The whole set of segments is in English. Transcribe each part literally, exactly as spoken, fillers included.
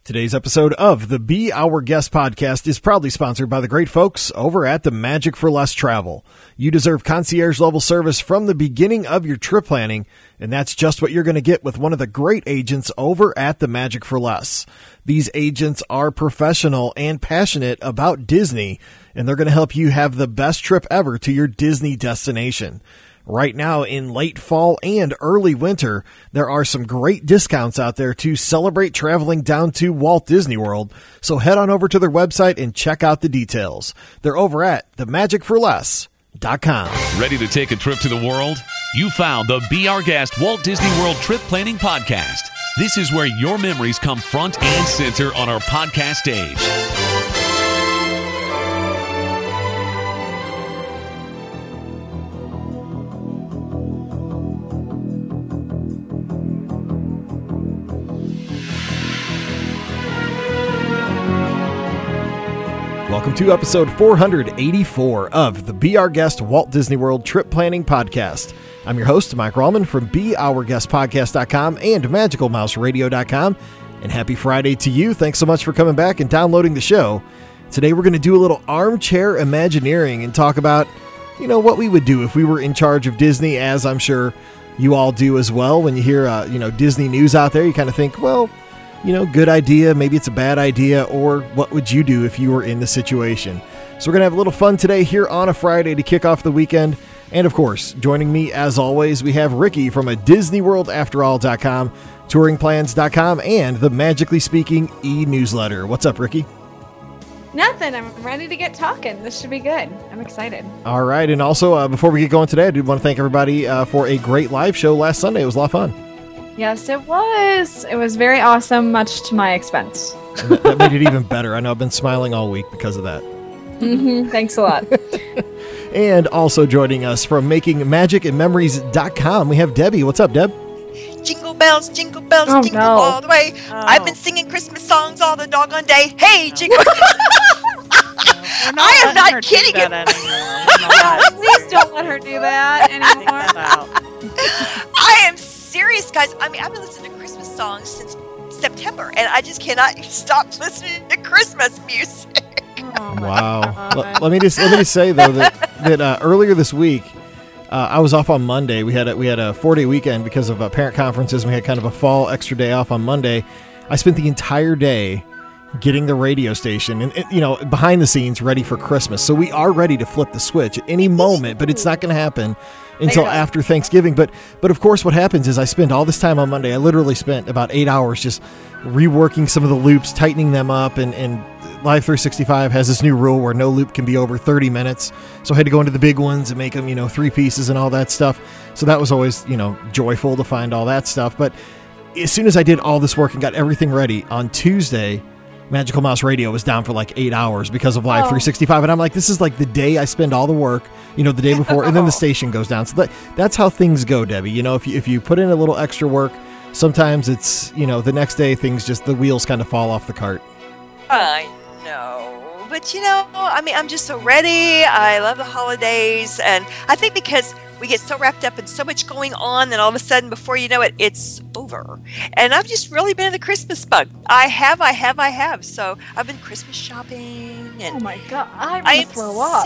Today's episode of the Be Our Guest podcast is proudly sponsored by the great folks over at the Magic for Less Travel. You deserve concierge level service from the beginning of your trip planning, and that's just what you're going to get with one of the great agents over at the Magic for Less. These agents are professional and passionate about Disney, and they're going to help you have the best trip ever to your Disney destination. Right now, in late fall and early winter, there are some great discounts out there to celebrate traveling down to Walt Disney World. So head on over to their website and check out the details. They're over at the magic for less dot com. Ready to take a trip to the world? You found the Be Our Guest Walt Disney World Trip Planning Podcast. This is where your memories come front and center on our podcast stage. Welcome to episode four eighty-four of the Be Our Guest Walt Disney World Trip Planning Podcast. I'm your host, Mike Rallman from be our guest podcast dot com and magical mouse radio dot com. And happy Friday to you. Thanks so much for coming back and downloading the show. Today we're going to do a little armchair imagineering and talk about, you know, what we would do if we were in charge of Disney, as I'm sure you all do as well. When you hear, uh, you know, Disney news out there, you kind of think, well, you know, good idea, maybe it's a bad idea, or what would you do if you were in the situation? So we're going to have a little fun today here on a Friday to kick off the weekend. And of course, joining me as always, we have Ricky from a Disney World After All dot com, touring plans dot com, and the Magically Speaking e-newsletter. What's up, Ricky? Nothing. I'm ready to get talking. This should be good. I'm excited. All right. And also, uh, before we get going today, I do want to thank everybody uh, for a great live show last Sunday. It was a lot of fun. Yes, it was. It was very awesome, much to my expense. that, that made it even better. I know I've been smiling all week because of that. Mm-hmm. Thanks a lot. And also joining us from making magic and memories dot com, we have Debbie. What's up, Deb? Jingle bells, jingle bells, oh, jingle no. all the way. Oh. I've been singing Christmas songs all the doggone day. Hey, jingle. No, I am not kidding you. Yeah, please don't let her do that anymore. I am serious, guys. I mean, I've been listening to Christmas songs since September, and I just cannot stop listening to Christmas music. Oh my Wow. God. L- let me just let me just say though that that uh, earlier this week, uh, I was off on Monday. We had a, we had a four day weekend because of uh, parent conferences. And we had kind of a fall extra day off on Monday. I spent the entire day getting the radio station and, you know, behind the scenes ready for Christmas. So we are ready to flip the switch at any moment, but it's not going to happen until after Thanksgiving. But but of course what happens is I spend all this time on Monday. I literally spent about eight hours just reworking some of the loops, tightening them up, and, and Live three sixty-five has this new rule where no loop can be over thirty minutes. So I had to go into the big ones and make them, you know, three pieces and all that stuff. So that was always, you know, joyful to find all that stuff. But as soon as I did all this work and got everything ready on Tuesday, Magical Mouse Radio was down for like eight hours because of Live oh. three sixty-five. And I'm like, this is like the day I spend all the work, you know, the day before, and then the station goes down. So that, that's how things go, Debbie. You know, if you, if you put in a little extra work, sometimes it's, you know, the next day things just, the wheels kind of fall off the cart. I know. But, you know, I mean, I'm just so ready. I love the holidays. And I think because we get so wrapped up in so much going on, and all of a sudden, before you know it, it's over. And I've just really been in the Christmas bug. I have, I have, I have. So I've been Christmas shopping. And oh, my God. I'm I going to throw up.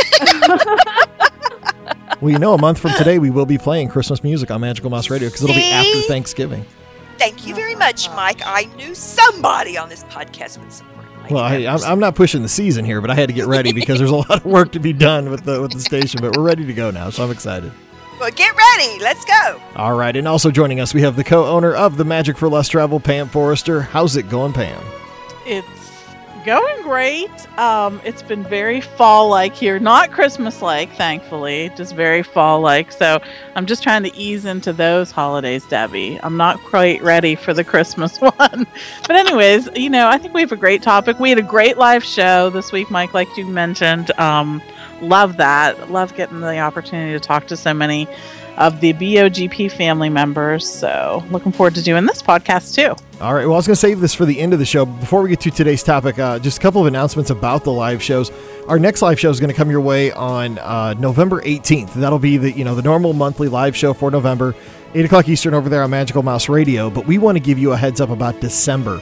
Ser- Well, you know, a month from today, we will be playing Christmas music on Magical Mouse Radio because it'll be after Thanksgiving. Thank you very much, Mike. I knew somebody on this podcast would support Mike. Well, I, I'm, I'm not pushing the season here, but I had to get ready because there's a lot of work to be done with the with the station. But we're ready to go now, so I'm excited. Well, get ready. Let's go. All right, and also joining us, we have the co-owner of the Magic for Less Travel, Pam Forrester. How's it going, Pam? It's going great. Um, it's been very fall-like here. Not Christmas-like, thankfully. Just very fall-like. So I'm just trying to ease into those holidays, Debbie. I'm not quite ready for the Christmas one. But anyways, you know, I think we have a great topic. We had a great live show this week, Mike, like you mentioned. Um, love that. Love getting the opportunity to talk to so many of the B O G P family members. So looking forward to doing this podcast too. All right. Well, I was going to save this for the end of the show. Before we get to today's topic, uh, just a couple of announcements about the live shows. Our next live show is going to come your way on uh, November eighteenth. That'll be the, you know, the normal monthly live show for November, eight o'clock Eastern over there on Magical Mouse Radio. But we want to give you a heads up about December.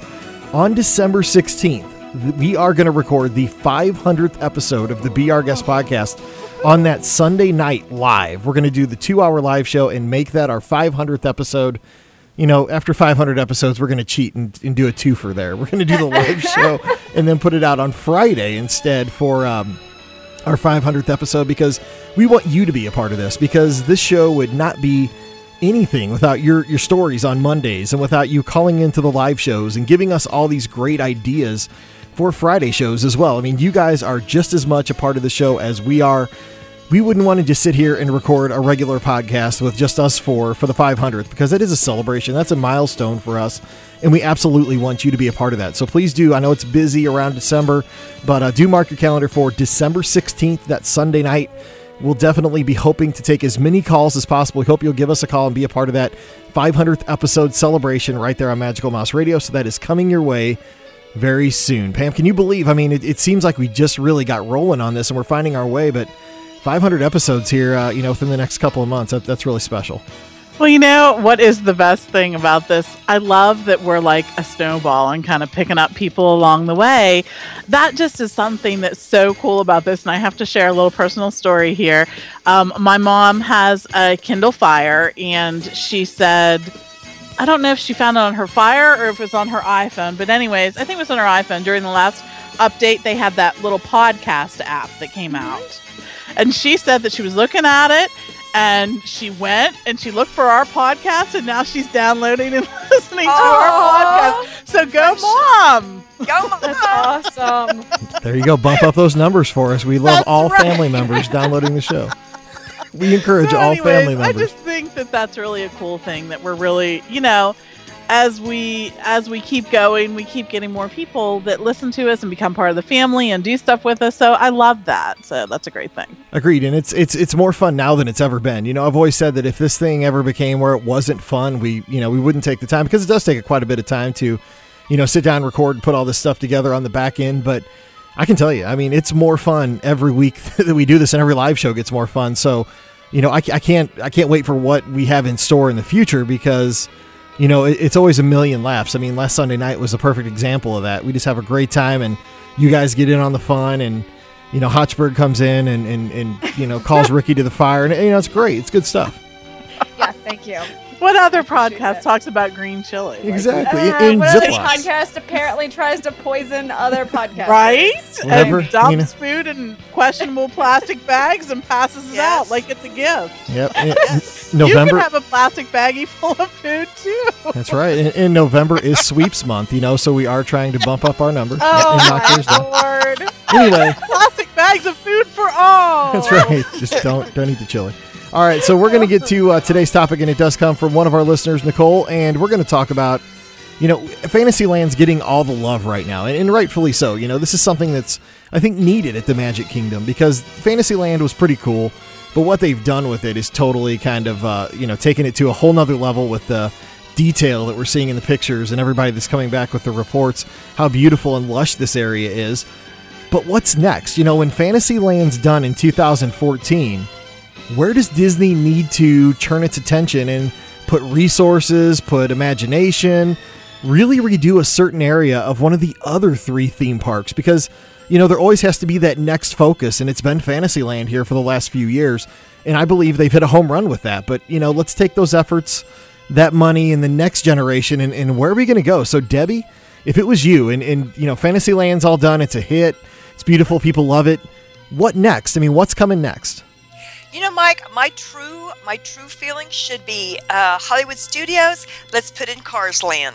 on December sixteenth, we are going to record the five hundredth episode of the Be Our Guest podcast on that Sunday night live. We're going to do the two-hour live show and make that our five hundredth episode. You know, after five hundred episodes, we're going to cheat and, and do a twofer there. We're going to do the live show and then put it out on Friday instead for um, our five hundredth episode, because we want you to be a part of this, because this show would not be anything without your, your stories on Mondays and without you calling into the live shows and giving us all these great ideas for Friday shows as well. I mean, you guys are just as much a part of the show as we are. We wouldn't want to just sit here and record a regular podcast with just us four for the five hundredth, because it is a celebration. That's a milestone for us, and we absolutely want you to be a part of that. So please do. I know it's busy around December, but uh, do mark your calendar for December sixteenth, that Sunday night. We'll definitely be hoping to take as many calls as possible. We hope you'll give us a call and be a part of that five hundredth episode celebration right there on Magical Mouse Radio. So that is coming your way very soon. Pam, can you believe? I mean, it, it seems like we just really got rolling on this and we're finding our way, but five hundred episodes here, uh, you know, within the next couple of months. That, that's really special. Well, you know, what is the best thing about this? I love that we're like a snowball and kind of picking up people along the way. That just is something that's so cool about this. And I have to share a little personal story here. Um, my mom has a Kindle Fire, and she said, I don't know if she found it on her Fire or if it was on her iPhone. But anyways, I think it was on her iPhone. During the last update, they had that little podcast app that came out. And she said that she was looking at it, and she went and she looked for our podcast, and now she's downloading and listening to our podcast. So go, Mom! Go, Mom! That's awesome. There you go. Bump up those numbers for us. We love That's all right. family members downloading the show. We encourage So all anyways, family I members. just think that that's really a cool thing, that we're really, you know, as we as we keep going, we keep getting more people that listen to us and become part of the family and do stuff with us. So I love that. So that's a great thing. Agreed, and it's it's it's more fun now than it's ever been. You know, I've always said that if this thing ever became where it wasn't fun, we you know we wouldn't take the time, because it does take quite a bit of time to, you know, sit down, record, and put all this stuff together on the back end. But I can tell you, I mean, it's more fun every week that we do this, and every live show gets more fun. So, you know, I, I can't I can't wait for what we have in store in the future, because, you know, it, it's always a million laughs. I mean, last Sunday night was a perfect example of that. We just have a great time, and you guys get in on the fun, and, you know, Hotchberg comes in and, and, and you know, calls Ricky to the fire, and, you know, it's great. It's good stuff. Yeah, thank you. What other podcast talks about green chili? Like, Exactly. Uh, in what other Ziplocs. podcast apparently tries to poison other podcasts? right? Whatever, And dumps you know. food in questionable plastic bags and passes it Yes. out like it's a gift. Yep. In- You November. can have a plastic baggie full of food too. That's right. In, in November is sweeps month, you know, so we are trying to bump up our numbers. Oh and knock yours my down. lord. Anyway, Plastic bags of food for all. that's right. Just don't don't eat the chili. All right, so we're going to get to uh, today's topic, and it does come from one of our listeners, Nicole, and we're going to talk about, you know, Fantasyland's getting all the love right now, and, and rightfully so. You know, this is something that's, I think, needed at the Magic Kingdom, because Fantasyland was pretty cool, but what they've done with it is totally kind of, uh, you know, taking it to a whole nother level with the detail that we're seeing in the pictures and everybody that's coming back with the reports, how beautiful and lush this area is. But what's next? You know, when Fantasyland's done in two thousand fourteen, where does Disney need to turn its attention and put resources, put imagination, really redo a certain area of one of the other three theme parks? Because, you know, there always has to be that next focus, and it's been Fantasyland here for the last few years, and I believe they've hit a home run with that. But, you know, let's take those efforts, that money, in the next generation, and, and where are we going to go? So, Debbie, if it was you, and, and, you know, Fantasyland's all done, it's a hit, it's beautiful, people love it, what next? I mean, what's coming next? You know, Mike, my true my true feeling should be uh, Hollywood Studios. Let's put in Cars Land,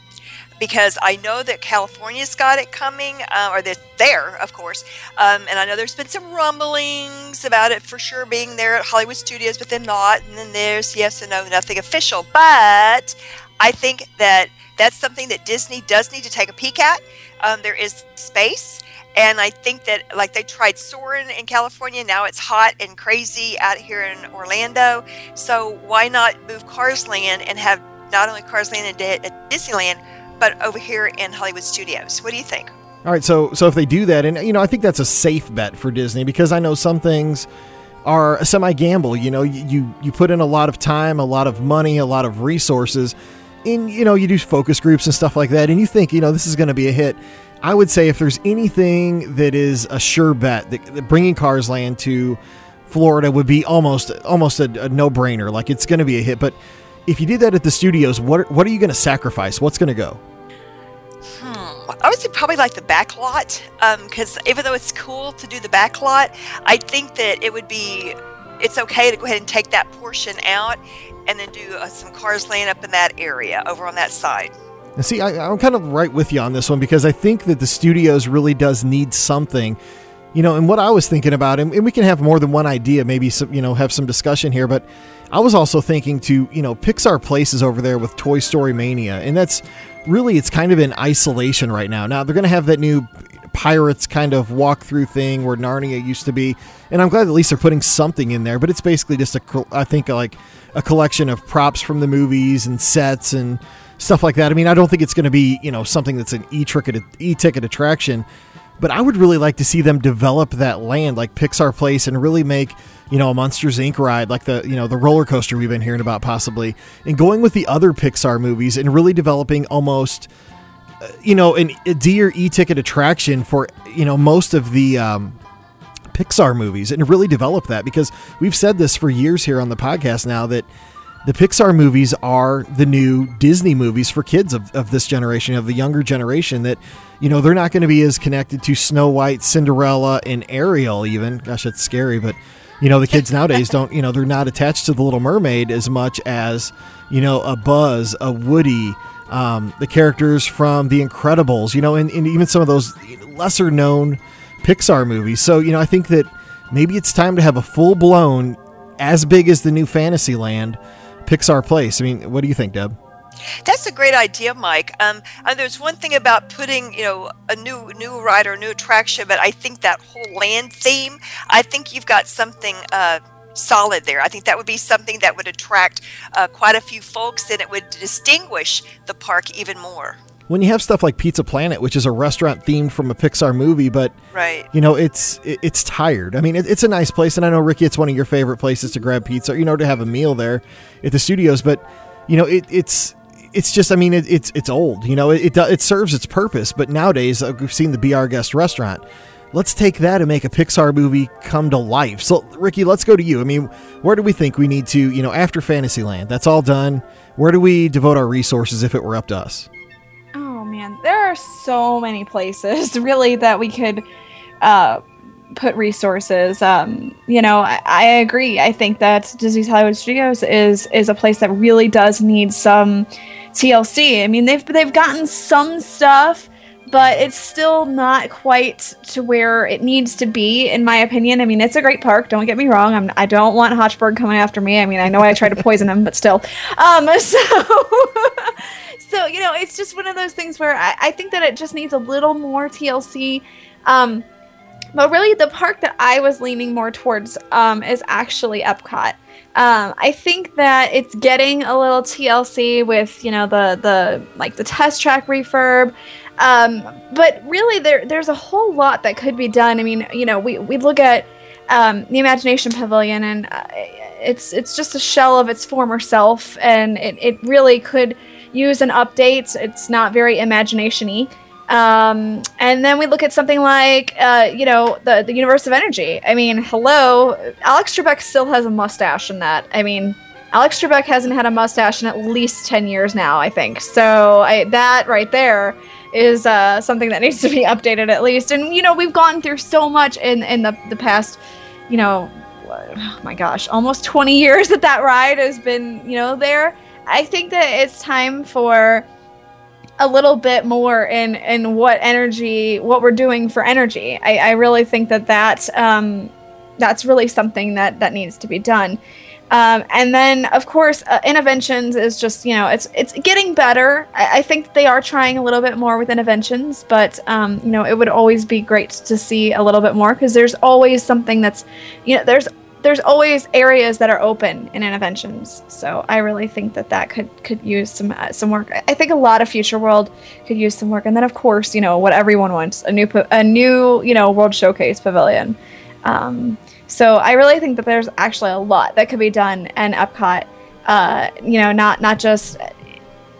because I know that California's got it coming, uh, or they're there, of course. Um, and I know there's been some rumblings about it for sure being there at Hollywood Studios, but then not. And then there's yes and no, nothing official. But I think that that's something that Disney does need to take a peek at. Um, there is space. And I think that, like, they tried Soarin' in California, now it's hot and crazy out here in Orlando. So why not move Cars Land and have not only Cars Land at Disneyland, but over here in Hollywood Studios? What do you think? All right, so so if they do that, and, you know, I think that's a safe bet for Disney, because I know some things are a semi-gamble. You know, you, you, you put in a lot of time, a lot of money, a lot of resources in, you know, you do focus groups and stuff like that, and you think, you know, this is going to be a hit. I would say if there's anything that is a sure bet, that, that bringing Cars Land to Florida would be almost almost a, a no-brainer. Like, it's going to be a hit. But if you did that at the studios, what what are you going to sacrifice? What's going to go? Hmm. I would say probably like the back lot, because um, even though it's cool to do the back lot, I think that it would be, it's okay to go ahead and take that portion out and then do uh, some Cars Land up in that area over on that side. And see, I, I'm kind of right with you on this one, because I think that the studios really does need something, you know, and what I was thinking about, and, and we can have more than one idea, maybe some, you know, have some discussion here, but I was also thinking to, you know, Pixar Places over there with Toy Story Mania, and that's really, it's kind of in isolation right now. Now, they're going to have that new Pirates kind of walk-through thing where Narnia used to be, and I'm glad at least they're putting something in there, but it's basically just, a, I think, like a collection of props from the movies and sets and stuff like that. I mean, I don't think it's going to be, you know, something that's an e-ticket, e-ticket attraction, but I would really like to see them develop that land like Pixar Place and really make, you know, a Monsters, Incorporated ride, like the, you know, the roller coaster we've been hearing about possibly, and going with the other Pixar movies and really developing almost, uh, you know, an, a deer e-ticket attraction for, you know, most of the um, Pixar movies, and really develop that, because we've said this for years here on the podcast now that the Pixar movies are the new Disney movies for kids of, of this generation, of the younger generation, that, you know, they're not going to be as connected to Snow White, Cinderella, and Ariel even. Gosh, that's scary. But, you know, the kids nowadays don't, you know, they're not attached to the Little Mermaid as much as, you know, a Buzz, a Woody, um, the characters from The Incredibles, you know, and, and even some of those lesser known Pixar movies. So, you know, I think that maybe it's time to have a full blown, as big as the new Fantasyland Pixar Place. I mean, what do you think, Deb? That's a great idea, Mike. Um, and there's one thing about putting, you know, a new new ride or a new attraction, but I think that whole land theme, I think you've got something uh, solid there. I think that would be something that would attract uh, quite a few folks, and it would distinguish the park even more. When you have stuff like Pizza Planet, which is a restaurant themed from a Pixar movie, but right, you know, it's it, it's tired. I mean, it, it's a nice place, and I know, Ricky, it's one of your favorite places to grab pizza, you know, to have a meal there at the studios. But you know, it, it's it's just, I mean, it, it's it's old. You know, it, it it serves its purpose, but nowadays uh, we've seen the Be Our Guest restaurant. Let's take that and make a Pixar movie come to life. So, Ricky, let's go to you. I mean, where do we think we need to, you know, after Fantasyland, that's all done, where do we devote our resources if it were up to us? Man, there are so many places really that we could uh, put resources. Um, you know, I, I agree. I think that Disney's Hollywood Studios is is a place that really does need some T L C. I mean, they've they've gotten some stuff, but it's still not quite to where it needs to be, in my opinion. I mean, it's a great park. Don't get me wrong. I'm, I don't want Hotchberg coming after me. I mean, I know I tried to poison him, but still. Um, so. So, you know, it's just one of those things where I, I think that it just needs a little more T L C. Um, but really, the park that I was leaning more towards um, is actually Epcot. Um, I think that it's getting a little T L C with, you know, the, the like the test track refurb. Um, but really, there there's a whole lot that could be done. I mean, you know, we, we look at um, the Imagination Pavilion, and uh, it's it's just a shell of its former self, and it, it really could use an update. It's not very imagination-y. Um, and then we look at something like, uh, you know, the, the Universe of Energy. I mean, hello, Alex Trebek still has a mustache in that. I mean, Alex Trebek hasn't had a mustache in at least ten years now, I think. So I, that right there is uh, something that needs to be updated at least. And, you know, we've gone through so much in, in the, the past, you know, oh my gosh, almost twenty years that that ride has been, you know, there. I think that it's time for a little bit more in, in what energy, what we're doing for energy. I, I really think that that, um, that's really something that, that needs to be done. Um, and then, of course, uh, Interventions is just, you know, it's it's getting better. I, I think they are trying a little bit more with Interventions, but, um, you know, it would always be great to see a little bit more, because there's always something that's, you know, there's There's always areas that are open in Interventions, so I really think that that could could use some uh, some work. I think a lot of Future World could use some work, and then of course, you know, what everyone wants, a new a new you know World Showcase Pavilion. Um, so I really think that there's actually a lot that could be done in Epcot. Uh, you know, not not just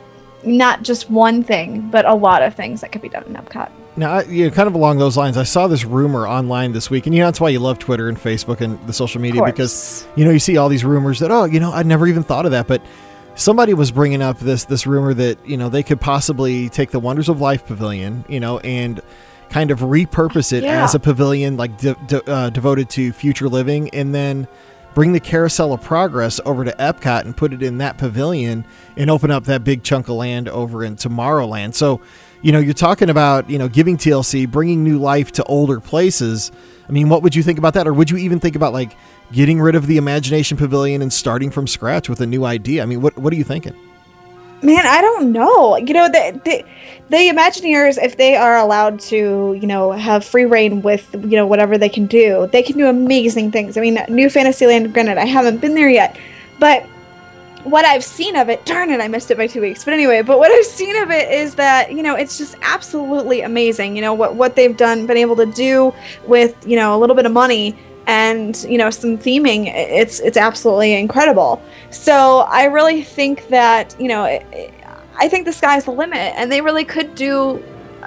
not just one thing, but a lot of things that could be done in Epcot. Now, I, you know, kind of along those lines, I saw this rumor online this week, and you know that's why you love Twitter and Facebook and the social media, because you know you see all these rumors that, oh, you know, I'd never even thought of that, but somebody was bringing up this this rumor that, you know, they could possibly take the Wonders of Life Pavilion, you know, and kind of repurpose it Yeah. as a pavilion like de- de- uh, devoted to future living, and then bring the Carousel of Progress over to Epcot and put it in that pavilion and open up that big chunk of land over in Tomorrowland. So, you know, you're talking about, you know, giving T L C, bringing new life to older places. I mean, what would you think about that? Or would you even think about like getting rid of the Imagination Pavilion and starting from scratch with a new idea? I mean, what what are you thinking? Man, I don't know. You know, the, the the Imagineers, if they are allowed to, you know, have free reign with, you know, whatever they can do, they can do amazing things. I mean, New Fantasyland, granted, I haven't been there yet, but what I've seen of it, darn it, I missed it by two weeks. But anyway, but what I've seen of it is that, you know, it's just absolutely amazing. You know, what, what they've done, been able to do with, you know, a little bit of money and, you know, some theming, it's it's absolutely incredible. So I really think that, you know, it, it, I think the sky's the limit, and they really could do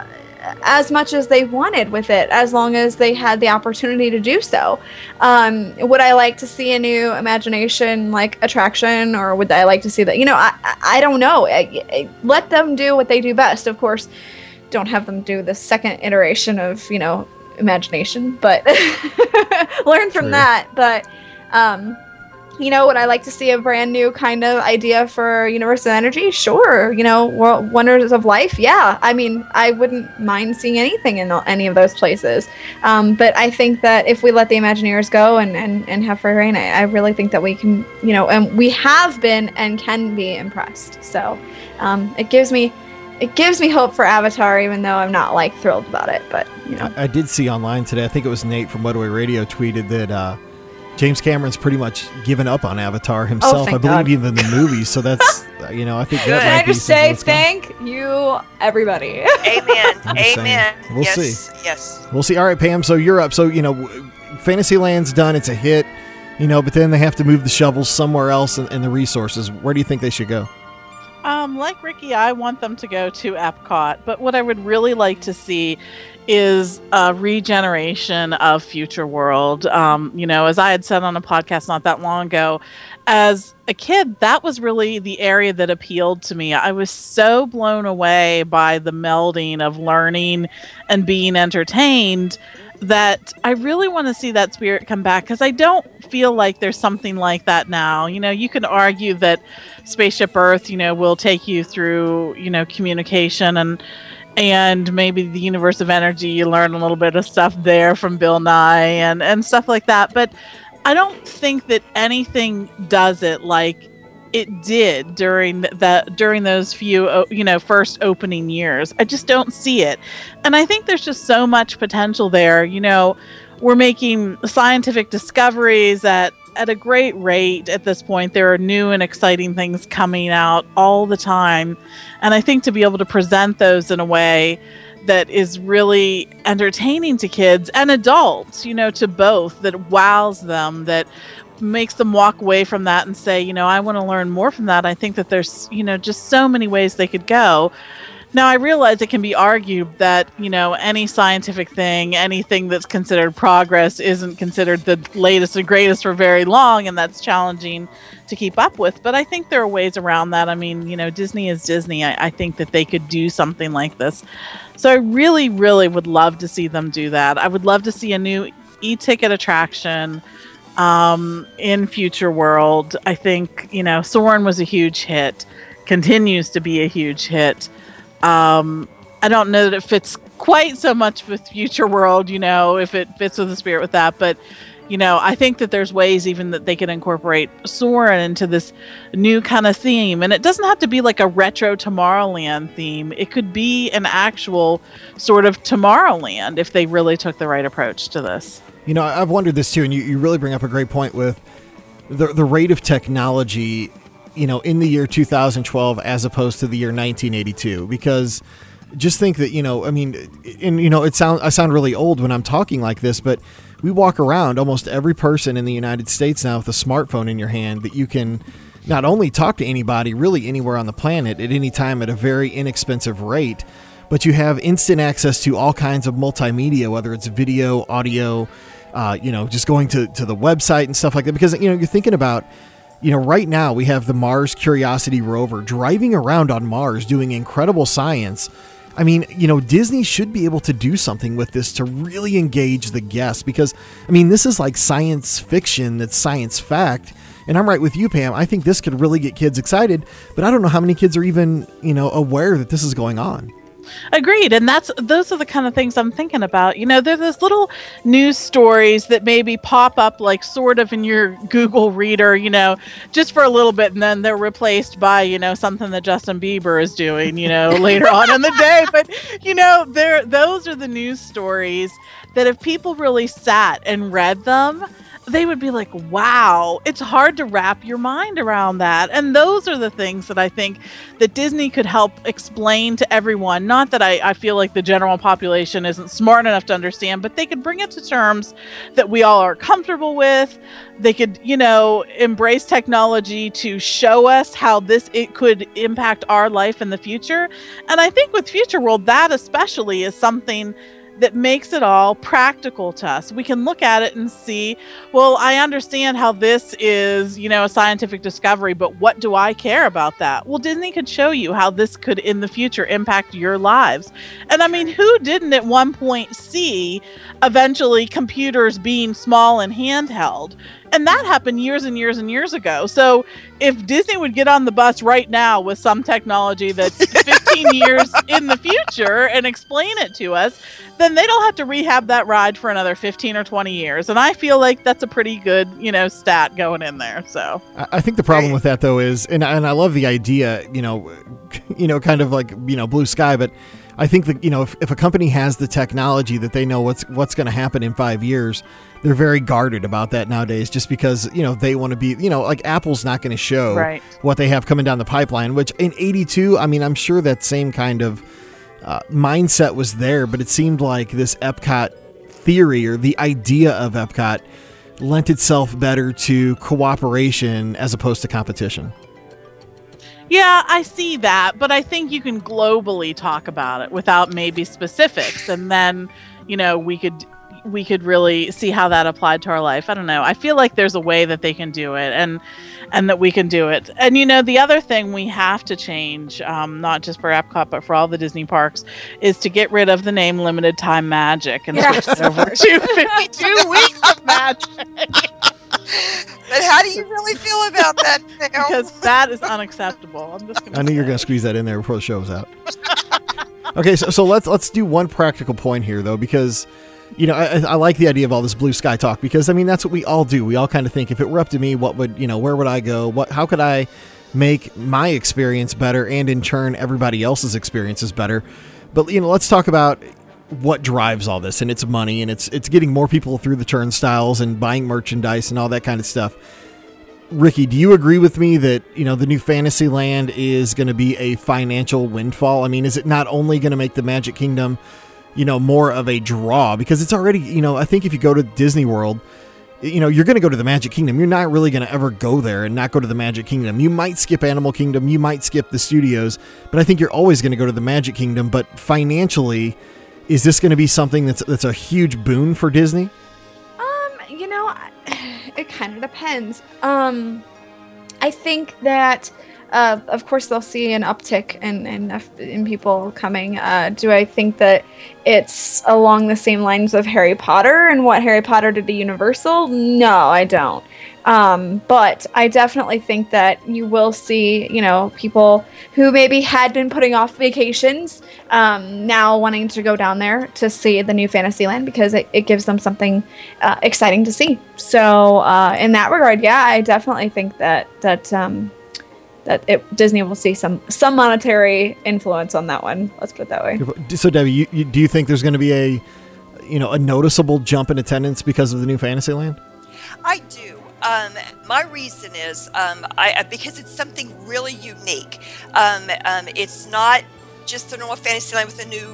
as much as they wanted with it, as long as they had the opportunity to do so. Um, would I like to see a new Imagination like attraction, or would I like to see that? You know, I I don't know. I, I, let them do what they do best. Of course, don't have them do the second iteration of, you know, Imagination, but learn from True. that. But um, you know, would I like to see a brand new kind of idea for Universal Energy? Sure. You know, World, Wonders of Life. Yeah. I mean, I wouldn't mind seeing anything in any of those places. Um, but I think that if we let the Imagineers go and, and, and have free reign, I, I really think that we can, you know, and we have been and can be impressed. So um, it gives me, it gives me hope for Avatar, even though I'm not like thrilled about it. But, you know, I, I did see online today, I think it was Nate from Wetaway Radio tweeted that, uh, James Cameron's pretty much given up on Avatar himself. thank I believe God. even the movie. So that's, you know, I think that can might I be just something say that's coming. thank you, everybody. Amen. I'm just Amen. saying. We'll yes. see. Yes. We'll see. All right, Pam. So you're up. So, you know, Fantasyland's done. It's a hit, you know, but then they have to move the shovels somewhere else and, and the resources. Where do you think they should go? Um, like Ricky, I want them to go to Epcot, but what I would really like to see is a regeneration of Future World. Um, you know, as I had said on a podcast not that long ago, as a kid, that was really the area that appealed to me. I was so blown away by the melding of learning and being entertained that I really want to see that spirit come back, because I don't feel like there's something like that now. You know, you can argue that Spaceship Earth, you know, will take you through, you know, communication and and maybe the Universe of Energy, you learn a little bit of stuff there from Bill Nye and, and stuff like that. But I don't think that anything does it like it did during that during those few, you know, first opening years. I just don't see it. And I think there's just so much potential there. You know, we're making scientific discoveries at at a great rate at this point. There are new and exciting things coming out all the time. And I think to be able to present those in a way that is really entertaining to kids and adults, you know, to both, that wows them, that makes them walk away from that and say, you know, I want to learn more from that. I think that there's, you know, just so many ways they could go. Now, I realize it can be argued that, you know, any scientific thing, anything that's considered progress isn't considered the latest and greatest for very long, and that's challenging to keep up with. But I think there are ways around that. I mean, you know, Disney is Disney. I, I think that they could do something like this. So I really, really would love to see them do that. I would love to see a new e-ticket attraction um, in Future World. I think, you know, Soarin' was a huge hit, continues to be a huge hit. Um, I don't know that it fits quite so much with Future World, you know, if it fits with the spirit with that, but, you know, I think that there's ways even that they can incorporate Soarin' into this new kind of theme. And it doesn't have to be like a retro Tomorrowland theme. It could be an actual sort of Tomorrowland if they really took the right approach to this. You know, I've wondered this too, and you, you really bring up a great point with the the rate of technology, you know, in the year two thousand twelve as opposed to the year nineteen eighty-two, because just think that, you know, I mean, and, you know, it sound, I sound really old when I'm talking like this, but we walk around, almost every person in the United States now with a smartphone in your hand that you can, not only talk to anybody really anywhere on the planet at any time at a very inexpensive rate, but you have instant access to all kinds of multimedia, whether it's video, audio, uh, you know, just going to, to the website and stuff like that. Because, you know, you're thinking about, you know, right now we have the Mars Curiosity rover driving around on Mars doing incredible science. I mean, you know, Disney should be able to do something with this to really engage the guests, because, I mean, this is like science fiction that's science fact. And I'm right with you, Pam. I think this could really get kids excited, but I don't know how many kids are even, you know, aware that this is going on. Agreed. And that's those are the kind of things I'm thinking about. You know, there's those little news stories that maybe pop up like sort of in your Google reader, you know, just for a little bit, and then they're replaced by, you know, something that Justin Bieber is doing, you know, later on in the day. But, you know, there those are the news stories that if people really sat and read them, they would be like, wow, it's hard to wrap your mind around that. And those are the things that I think that Disney could help explain to everyone. Not that I, I feel like the general population isn't smart enough to understand, but they could bring it to terms that we all are comfortable with. They could, you know, embrace technology to show us how this it could impact our life in the future. And I think with Future World, that especially is something that makes it all practical to us. We can look at it and see, well, I understand how this is, you know, a scientific discovery, but what do I care about that? Well, Disney could show you how this could in the future impact your lives. And I mean, who didn't at one point see eventually computers being small and handheld? And that happened years and years and years ago. So if Disney would get on the bus right now with some technology that's fifteen years in the future and explain it to us, then they don't have to rehab that ride for another fifteen or twenty years. And I feel like that's a pretty good, you know, stat going in there. So I think the problem with that, though, is, and, and I love the idea, you know, you know, kind of like, you know, blue sky, but I think that, you know, if, if a company has the technology that they know what's what's going to happen in five years, they're very guarded about that nowadays, just because, you know, they want to be, you know, like Apple's not going to show right. what they have coming down the pipeline, which in eighty-two, I mean, I'm sure that same kind of uh, mindset was there, but it seemed like this Epcot theory or the idea of Epcot lent itself better to cooperation as opposed to competition. Yeah, I see that, but I think you can globally talk about it without maybe specifics, and then, you know, we could we could really see how that applied to our life. I don't know. I feel like there's a way that they can do it, and and that we can do it. And, you know, the other thing we have to change, um, not just for Epcot, but for all the Disney parks, is to get rid of the name Limited Time Magic and Yes. switch it over to fifty-two weeks of magic. But how do you really feel about that now? Because that is unacceptable. I'm just gonna I knew you were going to squeeze that in there before the show was out. Okay, so so let's let's do one practical point here, though, because, you know, I, I like the idea of all this blue sky talk, because, I mean, that's what we all do. We all kind of think, if it were up to me, what would, you know, where would I go? What, how could I make my experience better, and in turn, everybody else's experiences better? But, you know, let's talk about what drives all this, and it's money, and it's it's getting more people through the turnstiles and buying merchandise and all that kind of stuff. Ricky, do you agree with me that, you know, the new Fantasyland is going to be a financial windfall? I mean, is it not only going to make the Magic Kingdom, you know, more of a draw? Because it's already, you know, I think if you go to Disney World, you know, you're going to go to the Magic Kingdom. You're not really going to ever go there and not go to the Magic Kingdom. You might skip Animal Kingdom. You might skip the studios. But I think you're always going to go to the Magic Kingdom. But financially, is this going to be something that's that's a huge boon for Disney? Um, you know, it kind of depends. Um, I think that, uh, of course, they'll see an uptick in in, in people coming. Uh, do I think that it's along the same lines of Harry Potter and what Harry Potter did to Universal? No, I don't. Um, but I definitely think that you will see, you know, people who maybe had been putting off vacations um, now wanting to go down there to see the new Fantasyland, because it, it gives them something uh, exciting to see. So uh, in that regard, yeah, I definitely think that that um, that it, Disney will see some some monetary influence on that one. Let's put it that way. So, Debbie, you, you, do you think there's going to be a, you know, a noticeable jump in attendance because of the new Fantasyland? I do. Um, my reason is um, I, because it's something really unique. Um, um, it's not just the normal Fantasyland with a new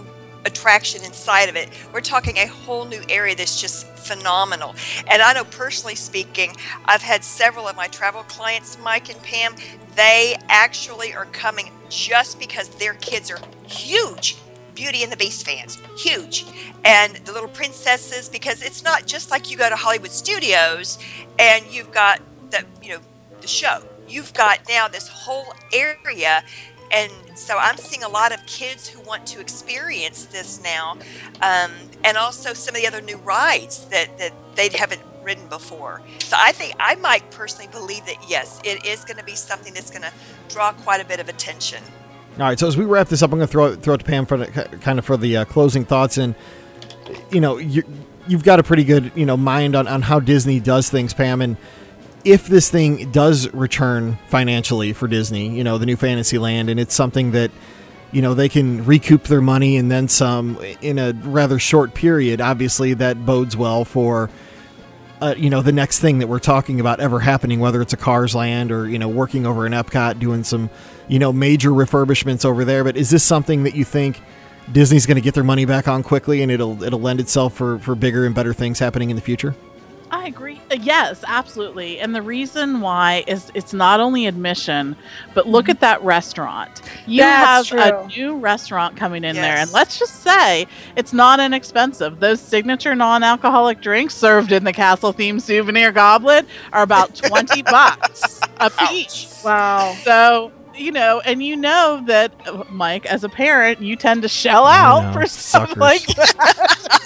attraction inside of it. We're talking a whole new area that's just phenomenal. And I know personally speaking, I've had several of my travel clients, Mike and Pam, they actually are coming just because their kids are huge Beauty and the Beast fans, huge. And the little princesses, because it's not just like you go to Hollywood Studios and you've got the, you know, the show. You've got now this whole area. And so I'm seeing a lot of kids who want to experience this now. Um, and also some of the other new rides that, that they haven't ridden before. So I think I might personally believe that, yes, it is going to be something that's going to draw quite a bit of attention. All right, so as we wrap this up, I'm going to throw it, throw it to Pam for the, kind of for the uh, closing thoughts. And, you know, you, you've got a pretty good, you know, mind on, on how Disney does things, Pam. And if this thing does return financially for Disney, you know, the new Fantasyland, and it's something that, you know, they can recoup their money and then some in a rather short period, obviously that bodes well for, uh, you know, the next thing that we're talking about ever happening, whether it's a Cars Land or, you know, working over in Epcot, doing some, you know, major refurbishments over there. But is this something that you think Disney's going to get their money back on quickly and it'll it'll lend itself for, for bigger and better things happening in the future? I agree. Yes, absolutely. And the reason why is it's not only admission, but look at that restaurant. You That's have true. a new restaurant coming in Yes. there. And let's just say it's not inexpensive. Those signature non-alcoholic drinks served in the castle-themed souvenir goblet are about twenty bucks a piece. Wow. So, you know, and you know that, uh, Mike, as a parent, you tend to shell out know, for stuff suckers. like that.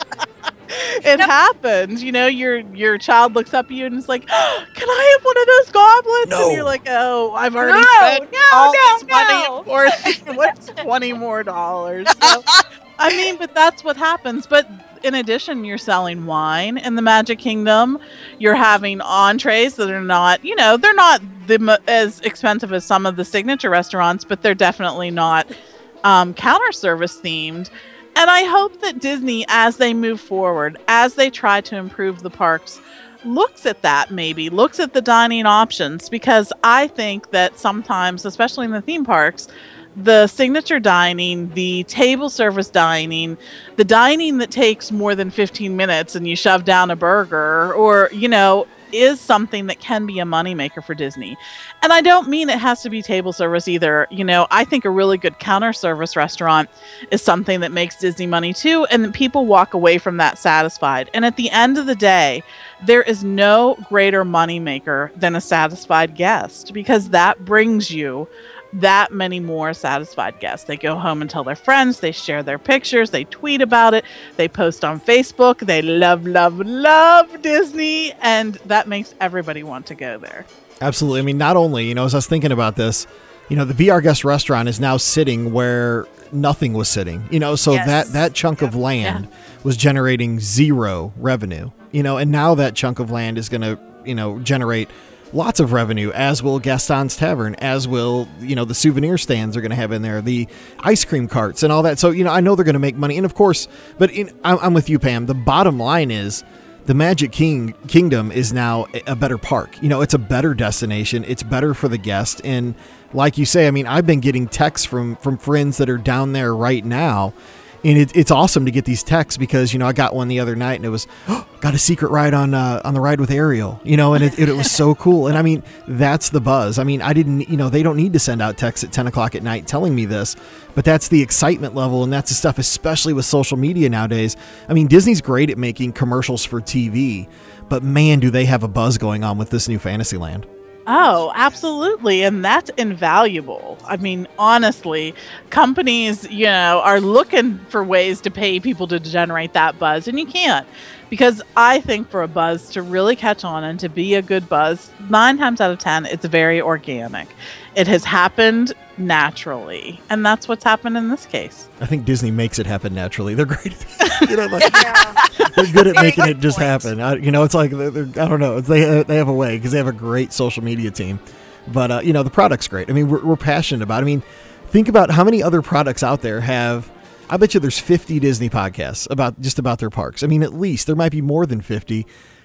It happens, you know. Your your child looks up at you and is like, oh, "Can I have one of those goblets?" No. And you're like, "Oh, I've already No, spent no, all no, this money. no. Of course, what's twenty more dollars?" So, I mean, but that's what happens. But in addition, you're selling wine in the Magic Kingdom. You're having entrees that are not, you know, they're not the mo- as expensive as some of the signature restaurants, but they're definitely not um, counter service themed. And I hope that Disney, as they move forward, as they try to improve the parks, looks at that maybe, looks at the dining options, because I think that sometimes, especially in the theme parks, the signature dining, the table service dining, the dining that takes more than fifteen minutes and you shove down a burger or, you know, is something that can be a moneymaker for Disney. And I don't mean it has to be table service either. You know, I think a really good counter service restaurant is something that makes Disney money too, and that people walk away from that satisfied. And at the end of the day, there is no greater moneymaker than a satisfied guest, because that brings you that many more satisfied guests. They go home and tell their friends, they share their pictures, they tweet about it, they post on Facebook, they love, love, love Disney, and that makes everybody want to go there. Absolutely. I mean, not only, you know, as I was thinking about this, you know, the Be Our Guest restaurant is now sitting where nothing was sitting, you know, so Yes. that, that chunk of land was generating zero revenue, you know, and now that chunk of land is going to, you know, generate lots of revenue, as will Gaston's Tavern, as will, you know, the souvenir stands are going to have in there, the ice cream carts and all that. So, you know, I know they're going to make money. And of course, but in, I'm, I'm with you, Pam. The bottom line is the Magic King Kingdom is now a better park. You know, it's a better destination. It's better for the guest. And like you say, I mean, I've been getting texts from, from friends that are down there right now. And it, it's awesome to get these texts because, you know, I got one the other night and it was, oh, got a secret ride on uh, on the ride with Ariel, you know, and it, it, it was so cool. And I mean, that's the buzz. I mean, I didn't, you know, they don't need to send out texts at ten o'clock at night telling me this, but that's the excitement level. And that's the stuff, especially with social media nowadays. I mean, Disney's great at making commercials for T V, but man, do they have a buzz going on with this new Fantasyland. Oh, absolutely. And that's invaluable. I mean, honestly, companies, you know, are looking for ways to pay people to generate that buzz, and you can't. Because I think for a buzz to really catch on and to be a good buzz, nine times out of ten, it's very organic. It has happened naturally. And that's what's happened in this case. I think Disney makes it happen naturally. They're great. you know, like, Yeah. they're good at Very making good it just point. happen. I, you know, it's like, they're, they're, I don't know. They they have a way because they have a great social media team. But, uh, you know, the product's great. I mean, we're, we're passionate about it. I mean, think about how many other products out there have, I bet you there's fifty Disney podcasts about just about their parks. I mean, at least there might be more than fifty.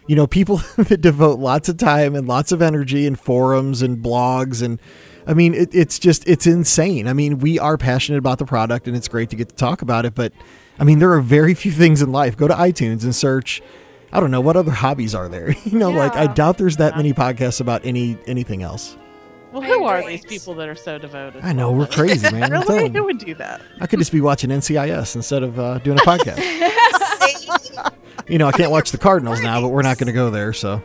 You know, people that devote lots of time and lots of energy in forums and blogs. And I mean, it, it's just, it's insane. I mean, we are passionate about the product and it's great to get to talk about it. But I mean, there are very few things in life. Go to iTunes and search, I don't know, what other hobbies are there? You know, Yeah. like I doubt there's that many podcasts about any anything else. Well, I who are agree. these people that are so devoted? I know, we're crazy, man. I'm Really? telling Who you. would do that? I could just be watching N C I S instead of uh, doing a podcast. See? You know, I can't watch the Cardinals now, but we're not going to go there. So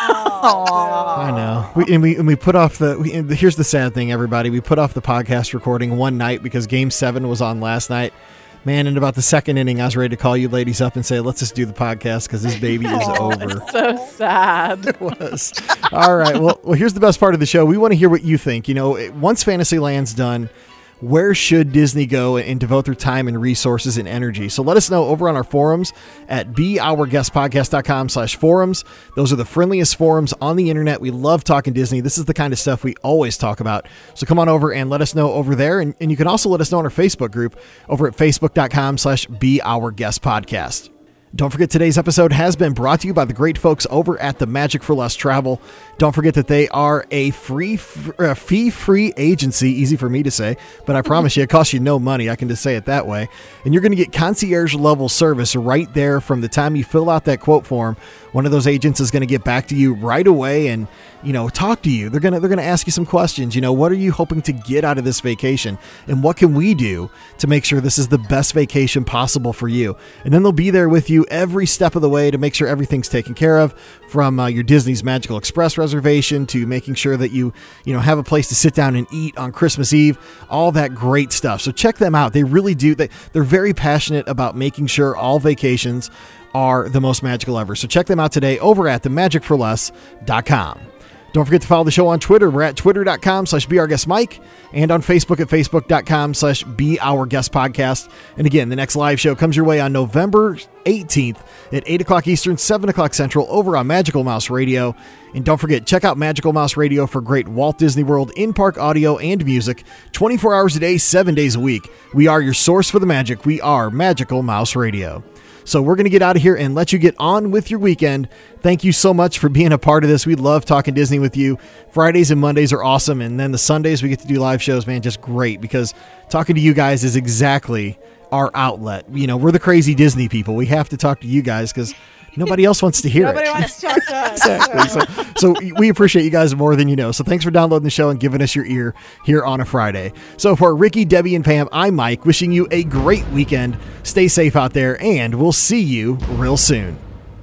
Oh, I know. We, and we and we put off the. We, and here's the sad thing, everybody. We put off the podcast recording one night because Game Seven was on last night. Man, in about the second inning, I was ready to call you ladies up and say, "Let's just do the podcast because this baby is over." So sad. It was. All right. Well, well, here's the best part of the show. We want to hear what you think. You know, it- once Fantasyland's done, where should Disney go and devote their time and resources and energy? So let us know over on our forums at beourguestpodcast.com slash forums. Those are the friendliest forums on the internet. We love talking Disney. This is the kind of stuff we always talk about. So come on over and let us know over there. And, and you can also let us know on our Facebook group over at facebook.com slash beourguestpodcast. Don't forget today's episode has been brought to you by the great folks over at the Magic for Less Travel. Don't forget that they are a free, uh, fee-free agency. Easy for me to say, but I promise you, it costs you no money. I can just say it that way. And you're going to get concierge-level service right there from the time you fill out that quote form. One of those agents is going to get back to you right away and, you know, talk to you. They're going to they're going to ask you some questions. You know, what are you hoping to get out of this vacation? And what can we do to make sure this is the best vacation possible for you? And then they'll be there with you every step of the way to make sure everything's taken care of, from uh, your Disney's Magical Express reservation to making sure that you, you know, have a place to sit down and eat on Christmas Eve, all that great stuff. So check them out. They really do. They, they're very passionate about making sure all vacations are the most magical ever. So check them out today over at the magic for less dot com. Don't forget to follow the show on Twitter. We're at twitter.com slash be our guest Mike and on Facebook at facebook.com slash be our guest podcast. And again, the next live show comes your way on November eighteenth at eight o'clock Eastern, seven o'clock Central over on Magical Mouse Radio. And don't forget, check out Magical Mouse Radio for great Walt Disney World in-park audio and music twenty-four hours a day, seven days a week. We are your source for the magic. We are Magical Mouse Radio. So we're going to get out of here and let you get on with your weekend. Thank you so much for being a part of this. We love talking Disney with you. Fridays and Mondays are awesome. And then the Sundays we get to do live shows, man, just great, because talking to you guys is exactly our outlet. You know, we're the crazy Disney people. We have to talk to you guys because nobody else wants to hear Nobody it. wants to talk to us. Exactly. So, so we appreciate you guys more than you know. So thanks for downloading the show and giving us your ear here on a Friday. So for Ricky, Debbie, and Pam, I'm Mike, wishing you a great weekend. Stay safe out there, and we'll see you real soon.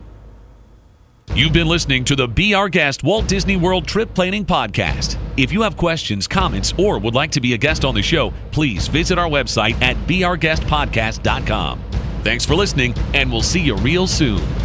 You've been listening to the Be Our Guest Walt Disney World Trip Planning Podcast. If you have questions, comments, or would like to be a guest on the show, please visit our website at be our guest podcast dot com. Thanks for listening, and we'll see you real soon.